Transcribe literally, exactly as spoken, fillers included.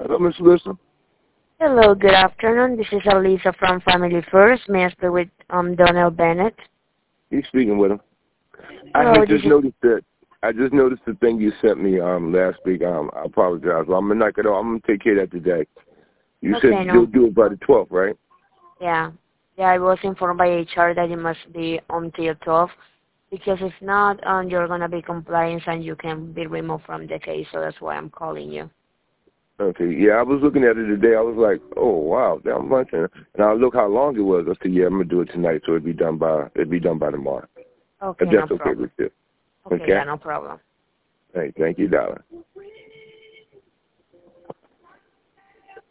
Hello, Miss Lisa. Hello, good afternoon. This is Alisa from Family First. May I speak with um Donnell Bennett? You speaking with him? Hello, I had just this is... noticed that. I just noticed the thing you sent me um last week. Um, I apologize. Well, I'm gonna knock it off. I'm gonna take care of that today. You Okay, said no. you'll do it by the twelfth, right? Yeah. Yeah, I was informed by H R that it must be until twelve, because if not, um, you're going to be compliant and you can be removed from the case, so that's why I'm calling you. Okay. Yeah, I was looking at it today. I was like, oh wow, that much. And I look how long it was. I said, yeah, I'm gonna do it tonight, so it'd be done by it'd be done by tomorrow. Okay, If no that's okay problem. with you. Okay, Okay. yeah, no problem. Hey, thank you, darling.